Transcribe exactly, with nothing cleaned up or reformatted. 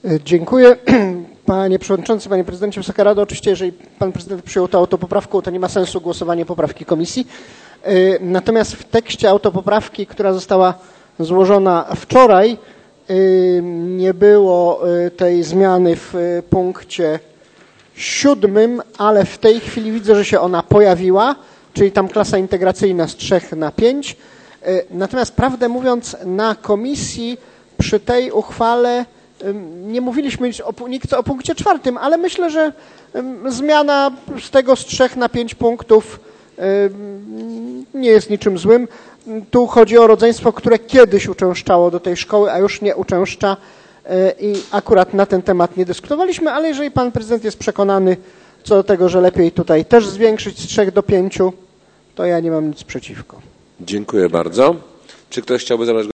Dziękuję. Panie Przewodniczący, Panie Prezydencie, Wysoka Rado, oczywiście jeżeli Pan Prezydent przyjął to autopoprawką, to nie ma sensu głosowanie poprawki Komisji. Natomiast w tekście autopoprawki, która została złożona wczoraj, nie było tej zmiany w punkcie siódmym, ale w tej chwili widzę, że się ona pojawiła, czyli tam klasa integracyjna z trzech na pięć. Natomiast prawdę mówiąc na komisji przy tej uchwale nie mówiliśmy nic o, nic o punkcie czwartym, ale myślę, że zmiana z tego z trzech na pięć punktów nie jest niczym złym. Tu chodzi o rodzeństwo, które kiedyś uczęszczało do tej szkoły, a już nie uczęszcza i akurat na ten temat nie dyskutowaliśmy, ale jeżeli Pan Prezydent jest przekonany co do tego, że lepiej tutaj też zwiększyć z trzech do pięciu, to ja nie mam nic przeciwko. Dziękuję bardzo. Czy ktoś chciałby zabrać